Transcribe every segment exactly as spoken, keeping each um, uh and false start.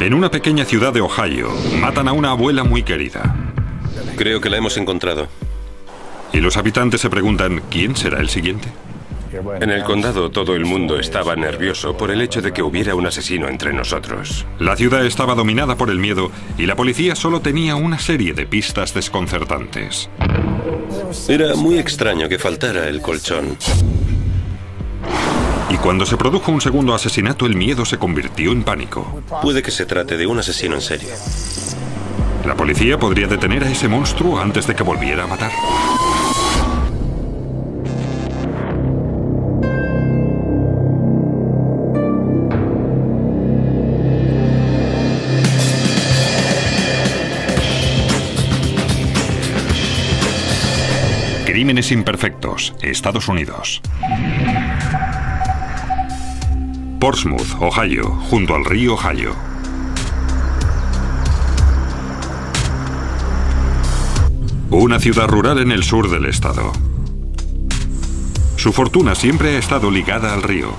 En una pequeña ciudad de Ohio, matan a una abuela muy querida. Creo que la hemos encontrado. Y los habitantes se preguntan, ¿quién será el siguiente? En el condado todo el mundo estaba nervioso por el hecho de que hubiera un asesino entre nosotros. La ciudad estaba dominada por el miedo y la policía solo tenía una serie de pistas desconcertantes. Era muy extraño que faltara el colchón. Y cuando se produjo un segundo asesinato, el miedo se convirtió en pánico. Puede que se trate de un asesino en serie. La policía podría detener a ese monstruo antes de que volviera a matar. Crímenes imperfectos, Estados Unidos. Portsmouth, Ohio, junto al río Ohio. Una ciudad rural en el sur del estado. Su fortuna siempre ha estado ligada al río.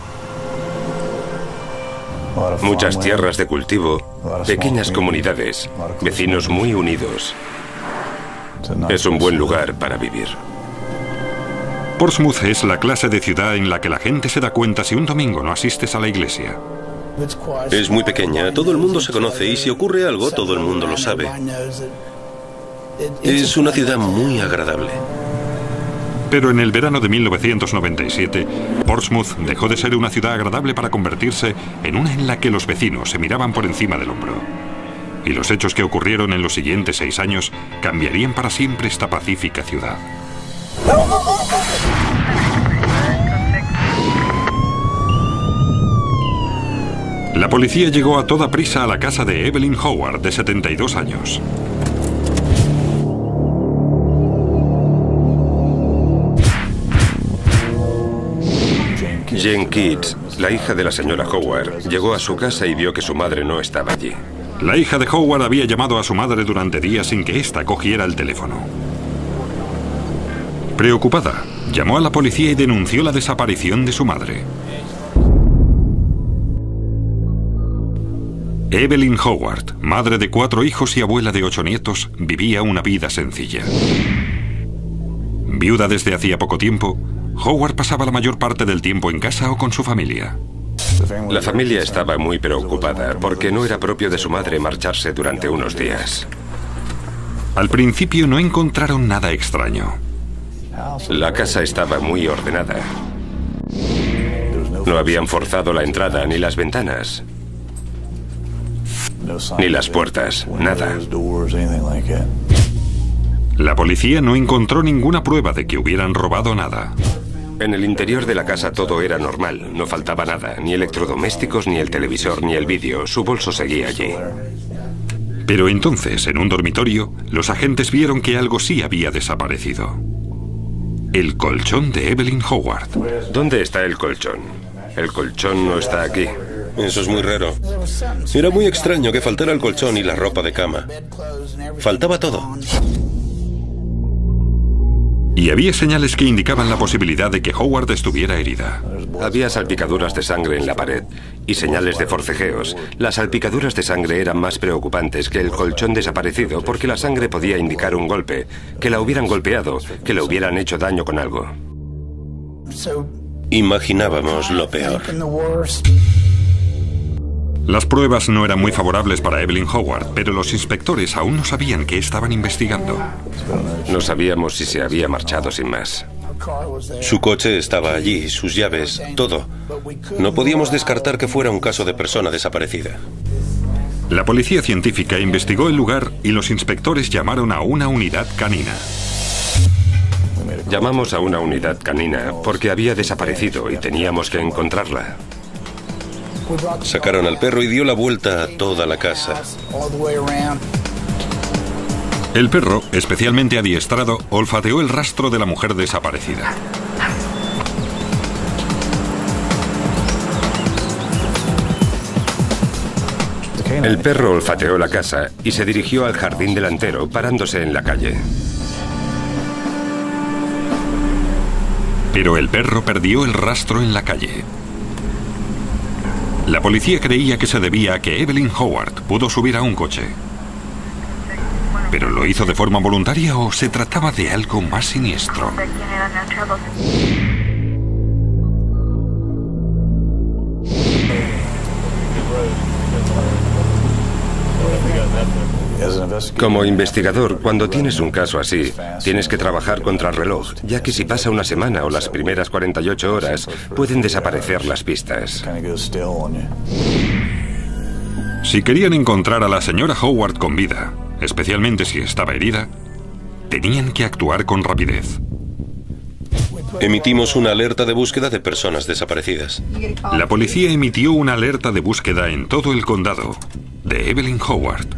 Muchas tierras de cultivo, pequeñas comunidades, vecinos muy unidos. Es un buen lugar para vivir. Portsmouth es la clase de ciudad en la que la gente se da cuenta si un domingo no asistes a la iglesia. Es muy pequeña, todo el mundo se conoce y si ocurre algo, todo el mundo lo sabe. Es una ciudad muy agradable. Pero en el verano de mil novecientos noventa y siete, Portsmouth dejó de ser una ciudad agradable para convertirse en una en la que los vecinos se miraban por encima del hombro. Y los hechos que ocurrieron en los siguientes seis años cambiarían para siempre esta pacífica ciudad. La policía llegó a toda prisa a la casa de Evelyn Howard, de setenta y dos años. Jane Keats, la hija de la señora Howard, llegó a su casa y vio que su madre no estaba allí. La hija de Howard había llamado a su madre durante días sin que ésta cogiera el teléfono. Preocupada, llamó a la policía y denunció la desaparición de su madre. Evelyn Howard, madre de cuatro hijos y abuela de ocho nietos, vivía una vida sencilla. Viuda desde hacía poco tiempo, Howard pasaba la mayor parte del tiempo en casa o con su familia. La familia estaba muy preocupada porque no era propio de su madre marcharse durante unos días. Al principio no encontraron nada extraño. La casa estaba muy ordenada. No habían forzado la entrada ni las ventanas, ni las puertas, nada. La policía no encontró ninguna prueba de que hubieran robado nada. En el interior de la casa todo era normal, no faltaba nada, ni electrodomésticos, ni el televisor, ni el vídeo. Su bolso seguía allí. Pero entonces, en un dormitorio, los agentes vieron que algo sí había desaparecido. El colchón de Evelyn Howard. ¿Dónde está el colchón? El colchón no está aquí. Eso es muy raro. Era muy extraño que faltara el colchón y la ropa de cama. Faltaba todo. Y había señales que indicaban la posibilidad de que Howard estuviera herida. Había salpicaduras de sangre en la pared y señales de forcejeos. Las salpicaduras de sangre eran más preocupantes que el colchón desaparecido porque la sangre podía indicar un golpe, que la hubieran golpeado, que le hubieran hecho daño con algo. Imaginábamos lo peor. Las pruebas no eran muy favorables para Evelyn Howard, pero los inspectores aún no sabían qué estaban investigando. No sabíamos si se había marchado sin más. Su coche estaba allí, sus llaves, todo. No podíamos descartar que fuera un caso de persona desaparecida. La policía científica investigó el lugar y los inspectores llamaron a una unidad canina. Llamamos a una unidad canina porque había desaparecido y teníamos que encontrarla. Sacaron al perro y dio la vuelta a toda la casa. El perro, especialmente adiestrado, olfateó el rastro de la mujer desaparecida. El perro olfateó la casa y se dirigió al jardín delantero, parándose en la calle. Pero el perro perdió el rastro en la calle. La policía creía que se debía a que Evelyn Howard pudo subir a un coche. ¿Pero lo hizo de forma voluntaria o se trataba de algo más siniestro? Como investigador, cuando tienes un caso así, tienes que trabajar contra el reloj, ya que si pasa una semana o las primeras cuarenta y ocho horas, pueden desaparecer las pistas. Si querían encontrar a la señora Howard con vida, especialmente si estaba herida, tenían que actuar con rapidez. Emitimos una alerta de búsqueda de personas desaparecidas. La policía emitió una alerta de búsqueda en todo el condado de Evelyn Howard.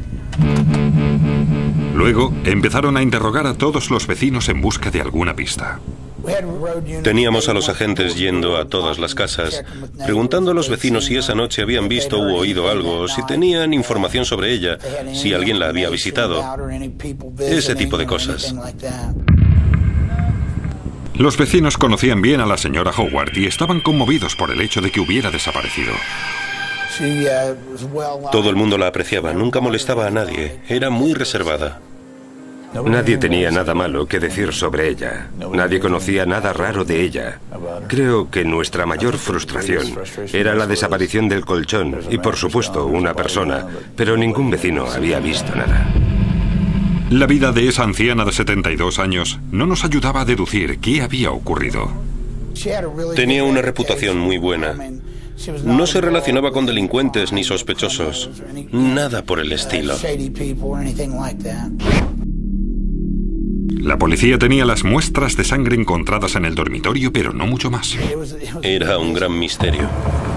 Luego empezaron a interrogar a todos los vecinos en busca de alguna pista. Teníamos a los agentes yendo a todas las casas, preguntando a los vecinos si esa noche habían visto u oído algo, si tenían información sobre ella, si alguien la había visitado, ese tipo de cosas. Los vecinos conocían bien a la señora Howard y estaban conmovidos por el hecho de que hubiera desaparecido. Todo el mundo la apreciaba, nunca molestaba a nadie, era muy reservada. Nadie tenía nada malo que decir sobre ella. Nadie conocía nada raro de ella. Creo que nuestra mayor frustración era la desaparición del colchón y, por supuesto, una persona, pero ningún vecino había visto nada. La vida de esa anciana de setenta y dos años no nos ayudaba a deducir qué había ocurrido. Tenía una reputación muy buena. No se relacionaba con delincuentes ni sospechosos. Nada por el estilo. La policía tenía las muestras de sangre encontradas en el dormitorio, pero no mucho más. Era un gran misterio.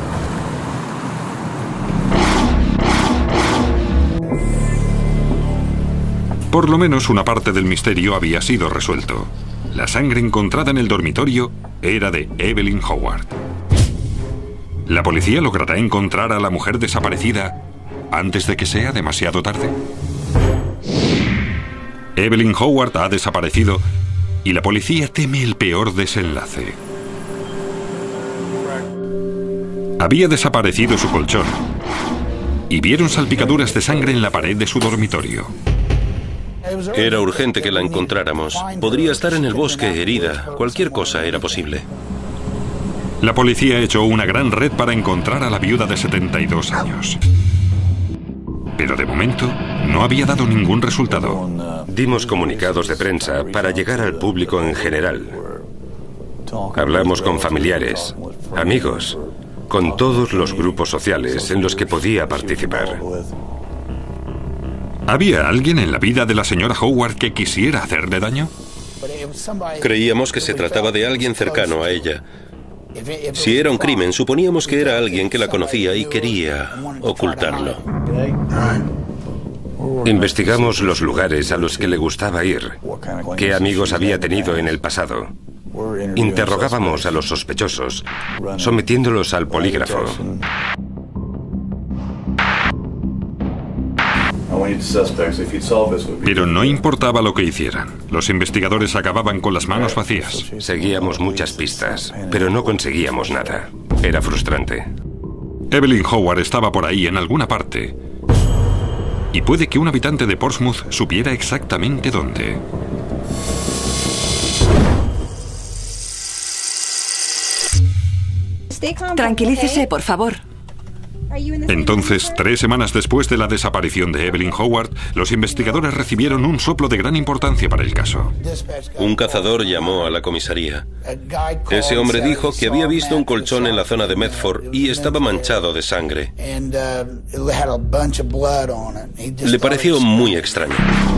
Por lo menos una parte del misterio había sido resuelto. La sangre encontrada en el dormitorio era de Evelyn Howard. ¿La policía logrará encontrar a la mujer desaparecida antes de que sea demasiado tarde? Evelyn Howard ha desaparecido y la policía teme el peor desenlace. Había desaparecido su colchón y vieron salpicaduras de sangre en la pared de su dormitorio. Era urgente que la encontráramos. Podría estar en el bosque, herida. Cualquier cosa era posible. La policía echó una gran red para encontrar a la viuda de setenta y dos años. Pero de momento no había dado ningún resultado. Dimos comunicados de prensa para llegar al público en general. Hablamos con familiares, amigos, con todos los grupos sociales en los que podía participar. ¿Había alguien en la vida de la señora Howard que quisiera hacerle daño? Creíamos que se trataba de alguien cercano a ella. Si era un crimen, suponíamos que era alguien que la conocía y quería ocultarlo. Investigamos los lugares a los que le gustaba ir, qué amigos había tenido en el pasado. Interrogábamos a los sospechosos, sometiéndolos al polígrafo. Pero no importaba lo que hicieran. Los investigadores acababan con las manos vacías. Seguíamos muchas pistas, pero no conseguíamos nada. Era frustrante. Evelyn Howard estaba por ahí en alguna parte. Y puede que un habitante de Portsmouth supiera exactamente dónde. Tranquilícese, por favor. Entonces, tres semanas después de la desaparición de Evelyn Howard, los investigadores recibieron un soplo de gran importancia para el caso. Un cazador llamó a la comisaría. Ese hombre dijo que había visto un colchón en la zona de Medford y estaba manchado de sangre. Le pareció muy extraño.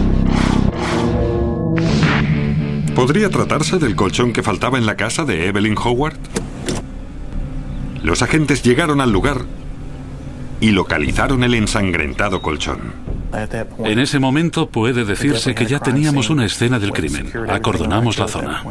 ¿Podría tratarse del colchón que faltaba en la casa de Evelyn Howard? Los agentes llegaron al lugar y localizaron el ensangrentado colchón. En ese momento puede decirse que ya teníamos una escena del crimen. Acordonamos la zona.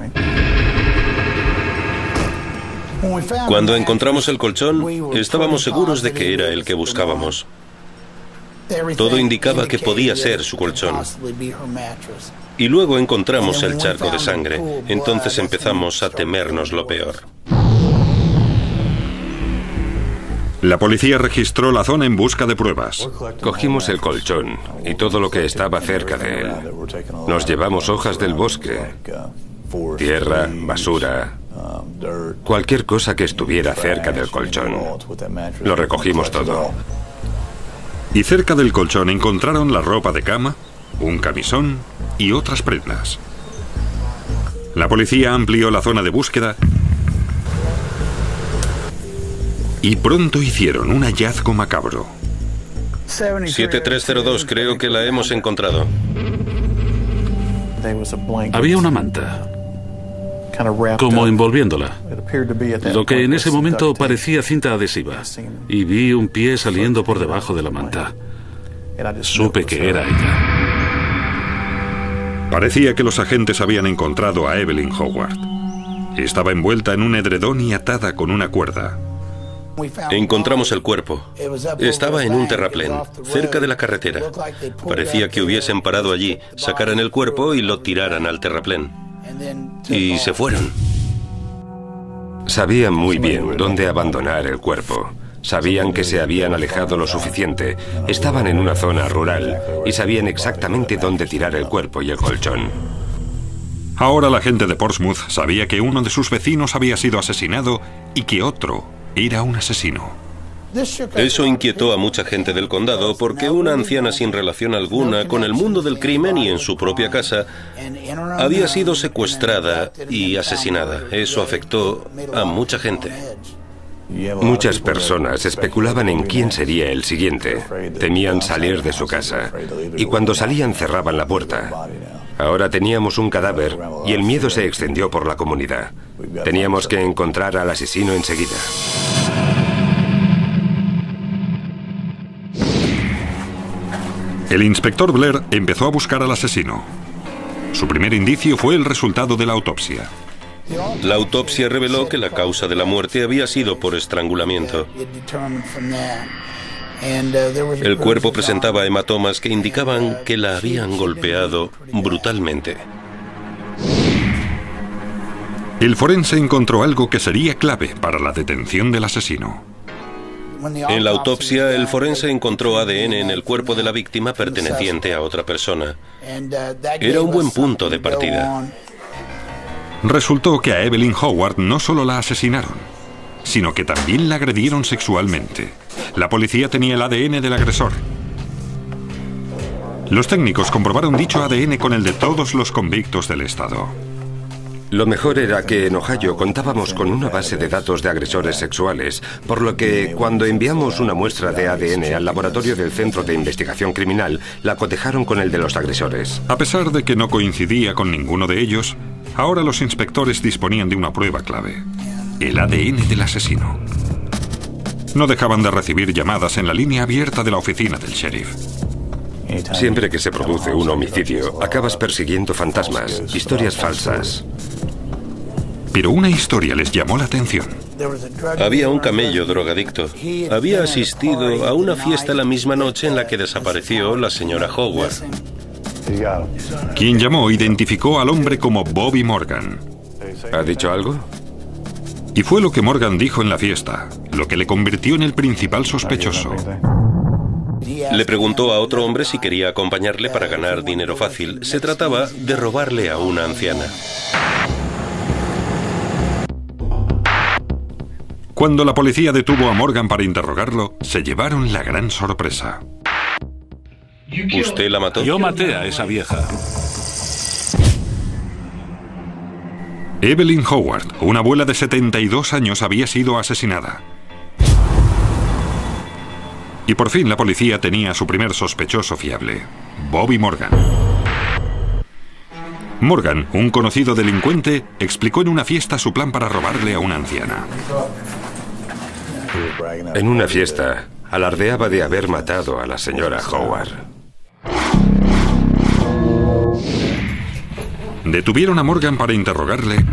Cuando encontramos el colchón, estábamos seguros de que era el que buscábamos. Todo indicaba que podía ser su colchón. Y luego encontramos el charco de sangre. Entonces empezamos a temernos lo peor. La policía registró la zona en busca de pruebas. Cogimos el colchón y todo lo que estaba cerca de él. Nos llevamos hojas del bosque, tierra, basura, cualquier cosa que estuviera cerca del colchón. Lo recogimos todo. Y cerca del colchón encontraron la ropa de cama, un camisón y otras prendas. La policía amplió la zona de búsqueda y pronto hicieron un hallazgo macabro. siete tres cero dos, creo que la hemos encontrado. Había una manta, como envolviéndola, lo que en ese momento parecía cinta adhesiva, y vi un pie saliendo por debajo de la manta. Supe que era ella. Parecía que los agentes habían encontrado a Evelyn Howard. Estaba envuelta en un edredón y atada con una cuerda. Encontramos el cuerpo. Estaba en un terraplén, cerca de la carretera. Parecía que hubiesen parado allí, sacaran el cuerpo y lo tiraran al terraplén. Y se fueron. Sabían muy bien dónde abandonar el cuerpo. Sabían que se habían alejado lo suficiente. Estaban en una zona rural y sabían exactamente dónde tirar el cuerpo y el colchón. Ahora la gente de Portsmouth sabía que uno de sus vecinos había sido asesinado y que otro era un asesino. Eso inquietó a mucha gente del condado porque una anciana sin relación alguna con el mundo del crimen y en su propia casa había sido secuestrada y asesinada. Eso afectó a mucha gente. Muchas personas especulaban en quién sería el siguiente. Temían salir de su casa y cuando salían cerraban la puerta. Ahora teníamos un cadáver y el miedo se extendió por la comunidad. Teníamos que encontrar al asesino enseguida. El inspector Blair empezó a buscar al asesino. Su primer indicio fue el resultado de la autopsia. La autopsia reveló que la causa de la muerte había sido por estrangulamiento. El cuerpo presentaba hematomas que indicaban que la habían golpeado brutalmente. El forense encontró algo que sería clave para la detención del asesino. En la autopsia, el forense encontró A D N en el cuerpo de la víctima perteneciente a otra persona. Era un buen punto de partida. Resultó que a Evelyn Howard no solo la asesinaron, sino que también la agredieron sexualmente. La policía tenía el A D N del agresor. Los técnicos comprobaron dicho A D N con el de todos los convictos del estado. Lo mejor era que en Ohio contábamos con una base de datos de agresores sexuales, por lo que cuando enviamos una muestra de A D N al laboratorio del Centro de Investigación Criminal, la cotejaron con el de los agresores. A pesar de que no coincidía con ninguno de ellos, ahora los inspectores disponían de una prueba clave: el A D N del asesino. No dejaban de recibir llamadas en la línea abierta de la oficina del sheriff. Siempre que se produce un homicidio, acabas persiguiendo fantasmas, historias falsas. Pero una historia les llamó la atención. Había un camello drogadicto. Había asistido a una fiesta la misma noche en la que desapareció la señora Howard. Quien llamó identificó al hombre como Bobby Morgan. ¿Ha dicho algo? Y fue lo que Morgan dijo en la fiesta, lo que le convirtió en el principal sospechoso. Le preguntó a otro hombre si quería acompañarle para ganar dinero fácil. Se trataba de robarle a una anciana. Cuando la policía detuvo a Morgan para interrogarlo, se llevaron la gran sorpresa. ¿Usted la mató? Yo maté a esa vieja. Evelyn Howard, una abuela de setenta y dos años, había sido asesinada. Y por fin la policía tenía a su primer sospechoso fiable, Bobby Morgan. Morgan, un conocido delincuente, explicó en una fiesta su plan para robarle a una anciana. En una fiesta, alardeaba de haber matado a la señora Howard. Detuvieron a Morgan para interrogarle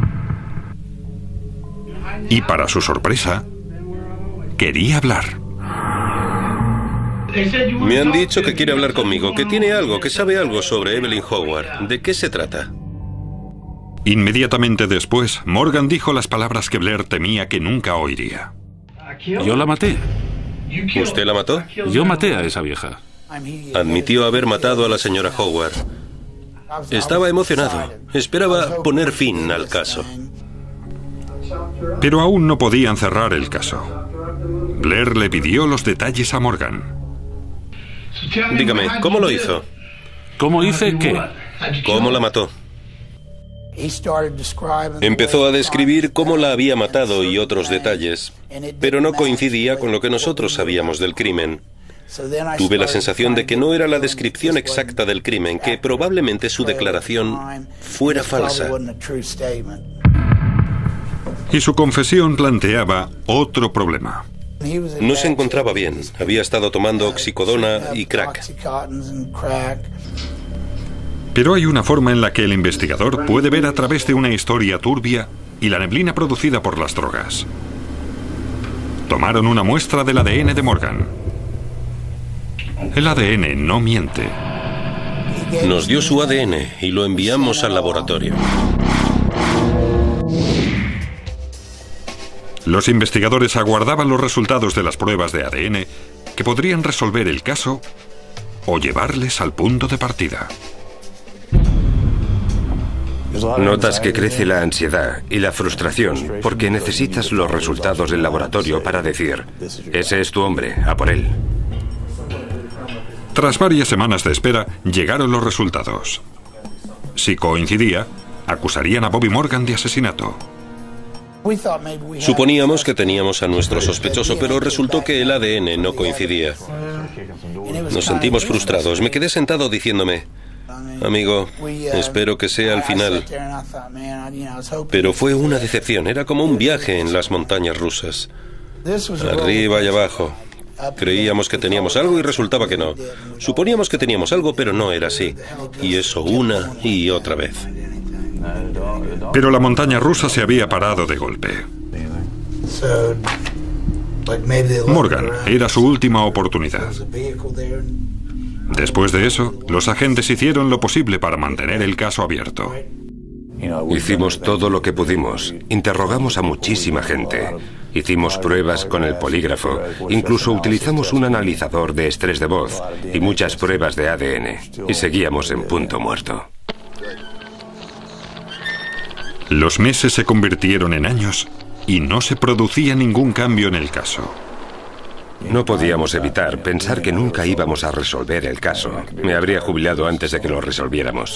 y, para su sorpresa, quería hablar. Me han dicho que quiere hablar conmigo, que tiene algo, que sabe algo sobre Evelyn Howard. ¿De qué se trata? Inmediatamente después, Morgan dijo las palabras que Blair temía que nunca oiría. Yo la maté. ¿Usted la mató? Yo maté a esa vieja. Admitió haber matado a la señora Howard. Estaba emocionado. Esperaba poner fin al caso. Pero aún no podían cerrar el caso. Blair le pidió los detalles a Morgan. Dígame, ¿cómo lo hizo? ¿Cómo hice qué? ¿Cómo la mató? Empezó a describir cómo la había matado y otros detalles, pero no coincidía con lo que nosotros sabíamos del crimen. Tuve la sensación de que no era la descripción exacta del crimen, que probablemente su declaración fuera falsa. Y su confesión planteaba otro problema. No se encontraba bien. Había estado tomando oxicodona y crack. Pero hay una forma en la que el investigador puede ver a través de una historia turbia y la neblina producida por las drogas. Tomaron una muestra del A D N de Morgan. El A D N no miente. Nos dio su A D N y lo enviamos al laboratorio. Los investigadores aguardaban los resultados de las pruebas de A D N que podrían resolver el caso o llevarles al punto de partida. Notas que crece la ansiedad y la frustración porque necesitas los resultados del laboratorio para decir, ese es tu hombre, a por él. Tras varias semanas de espera, llegaron los resultados. Si coincidía, acusarían a Bobby Morgan de asesinato. Suponíamos que teníamos a nuestro sospechoso, pero resultó que el A D N no coincidía. Nos sentimos frustrados. Me quedé sentado diciéndome, amigo, espero que sea el final. Pero fue una decepción. Era como un viaje en las montañas rusas. Arriba y abajo. Creíamos que teníamos algo y resultaba que no. Suponíamos que teníamos algo, pero no era así. Y eso una y otra vez. Pero la montaña rusa se había parado de golpe. Morgan era su última oportunidad. Después de eso, los agentes hicieron lo posible para mantener el caso abierto. Hicimos todo lo que pudimos. Interrogamos a muchísima gente. Hicimos pruebas con el polígrafo. Incluso utilizamos un analizador de estrés de voz y muchas pruebas de A D N. Y seguíamos en punto muerto. Los meses se convirtieron en años y no se producía ningún cambio en el caso. No podíamos evitar pensar que nunca íbamos a resolver el caso. Me habría jubilado antes de que lo resolviéramos.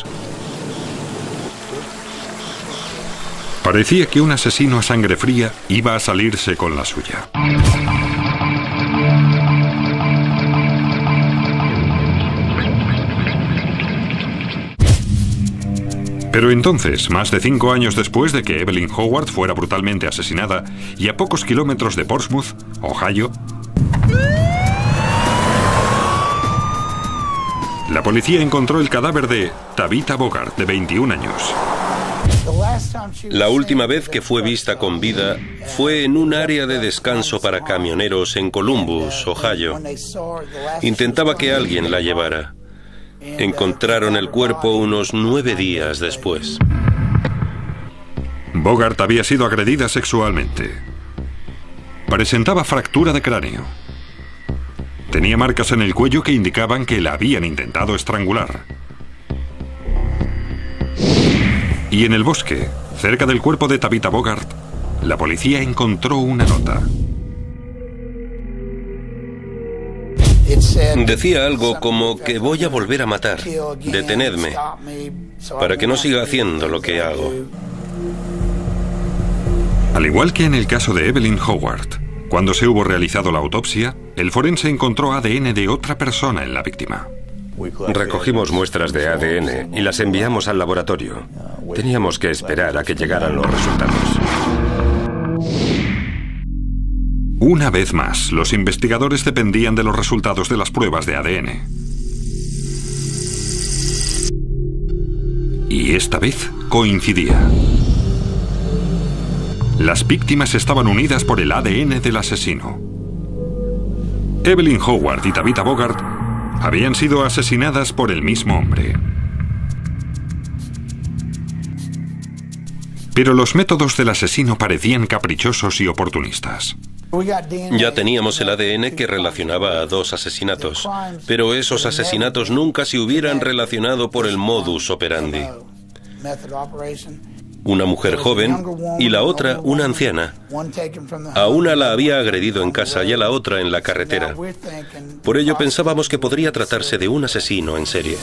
Parecía que un asesino a sangre fría iba a salirse con la suya. Pero entonces, más de cinco años después de que Evelyn Howard fuera brutalmente asesinada y a pocos kilómetros de Portsmouth, Ohio, la policía encontró el cadáver de Tabitha Bogart, de veintiún años. La última vez que fue vista con vida fue en un área de descanso para camioneros en Columbus, Ohio. Intentaba que alguien la llevara. Encontraron el cuerpo unos nueve días después. Bogart había sido agredida sexualmente. Presentaba fractura de cráneo. Tenía marcas en el cuello que indicaban que la habían intentado estrangular. Y en el bosque, cerca del cuerpo de Tabitha Bogart, la policía encontró una nota. Decía algo como que voy a volver a matar. Detenedme, para que no siga haciendo lo que hago. Al igual que en el caso de Evelyn Howard, cuando se hubo realizado la autopsia, el forense encontró A D N de otra persona en la víctima. Recogimos muestras de A D N y las enviamos al laboratorio. Teníamos que esperar a que llegaran los resultados. Una vez más, los investigadores dependían de los resultados de las pruebas de A D N. Y esta vez coincidía. Las víctimas estaban unidas por el A D N del asesino. Evelyn Howard y Tabitha Bogart habían sido asesinadas por el mismo hombre. Pero los métodos del asesino parecían caprichosos y oportunistas. Ya teníamos el A D N que relacionaba a dos asesinatos, pero esos asesinatos nunca se hubieran relacionado por el modus operandi. Una mujer joven y la otra una anciana. A una la había agredido en casa y a la otra en la carretera. Por ello pensábamos que podría tratarse de un asesino en serie.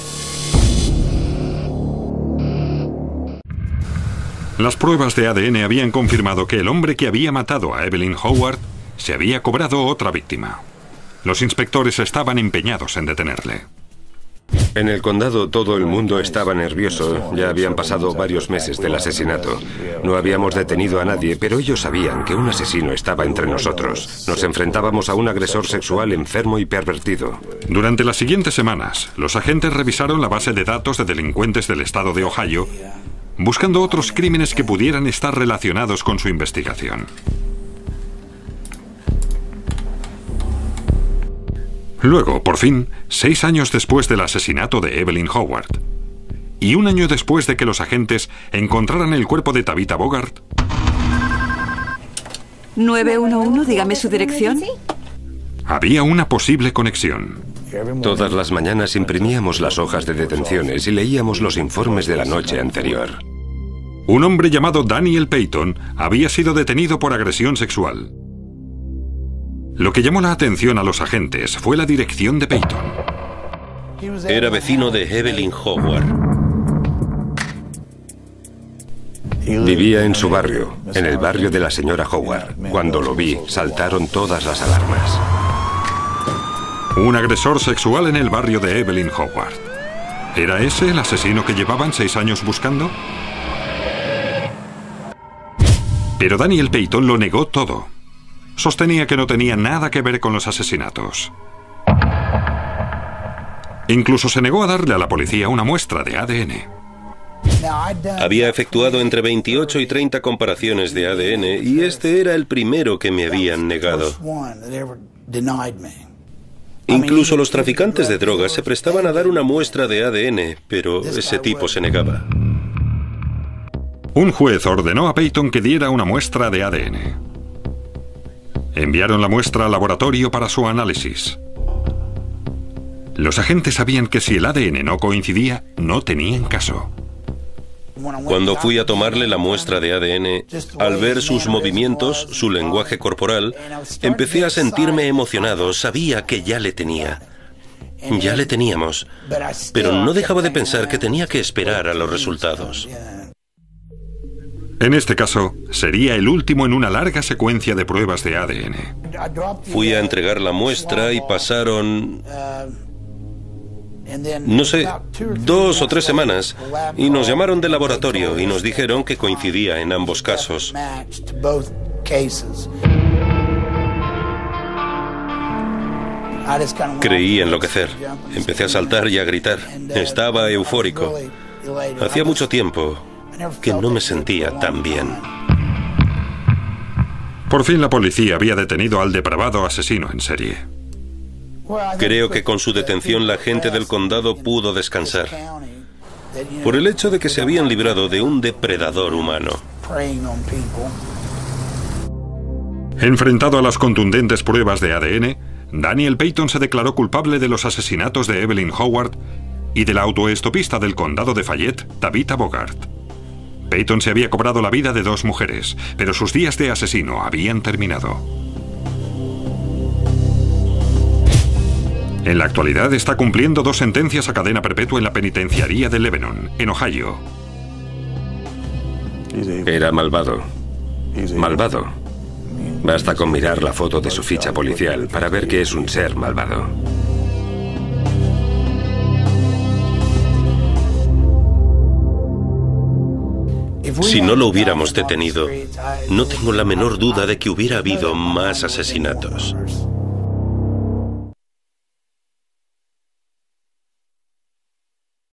Las pruebas de A D N habían confirmado que el hombre que había matado a Evelyn Howard se había cobrado otra víctima. Los inspectores estaban empeñados en detenerle. En el condado todo el mundo estaba nervioso. Ya habían pasado varios meses del asesinato. No habíamos detenido a nadie, pero ellos sabían que un asesino estaba entre nosotros. Nos enfrentábamos a un agresor sexual enfermo y pervertido. Durante las siguientes semanas, los agentes revisaron la base de datos de delincuentes del estado de Ohio, buscando otros crímenes que pudieran estar relacionados con su investigación. Luego, por fin, seis años después del asesinato de Evelyn Howard, y un año después de que los agentes encontraran el cuerpo de Tabitha Bogart... nueve uno uno, dígame su dirección. Había una posible conexión. Todas las mañanas imprimíamos las hojas de detenciones y leíamos los informes de la noche anterior. Un hombre llamado Daniel Payton había sido detenido por agresión sexual. Lo que llamó la atención a los agentes fue la dirección de Payton. Era vecino de Evelyn Howard. Vivía en su barrio, en el barrio de la señora Howard. Cuando lo vi, saltaron todas las alarmas. Un agresor sexual en el barrio de Evelyn Howard. ¿Era ese el asesino que llevaban seis años buscando? Pero Daniel Payton lo negó todo. Sostenía que no tenía nada que ver con los asesinatos. Incluso se negó a darle a la policía una muestra de A D N. Había efectuado entre veintiocho y treinta comparaciones de A D N y este era el primero que me habían negado. Incluso los traficantes de drogas se prestaban a dar una muestra de A D N, pero ese tipo se negaba. Un juez ordenó a Payton que diera una muestra de A D N. Enviaron la muestra al laboratorio para su análisis. Los agentes sabían que si el A D N no coincidía, no tenían caso. Cuando fui a tomarle la muestra de A D N, al ver sus movimientos, su lenguaje corporal, empecé a sentirme emocionado. Sabía que ya le tenía. Ya le teníamos. Pero no dejaba de pensar que tenía que esperar a los resultados. En este caso, sería el último en una larga secuencia de pruebas de A D N. Fui a entregar la muestra y pasaron... no sé, dos o tres semanas, y nos llamaron del laboratorio y nos dijeron que coincidía en ambos casos. Creí enloquecer. Empecé a saltar y a gritar. Estaba eufórico. Hacía mucho tiempo que no me sentía tan bien. Por fin la policía había detenido al depravado asesino en serie. Creo que con su detención la gente del condado pudo descansar, por el hecho de que se habían librado de un depredador humano. Enfrentado a las contundentes pruebas de A D N, Daniel Payton se declaró culpable de los asesinatos de Evelyn Howard y de la autoestopista del condado de Fayette, Tabitha Bogart. Payton se había cobrado la vida de dos mujeres, pero sus días de asesino habían terminado. En la actualidad está cumpliendo dos sentencias a cadena perpetua en la penitenciaría de Lebanon, en Ohio. Era malvado. Malvado. Basta con mirar la foto de su ficha policial para ver que es un ser malvado. Si no lo hubiéramos detenido, no tengo la menor duda de que hubiera habido más asesinatos.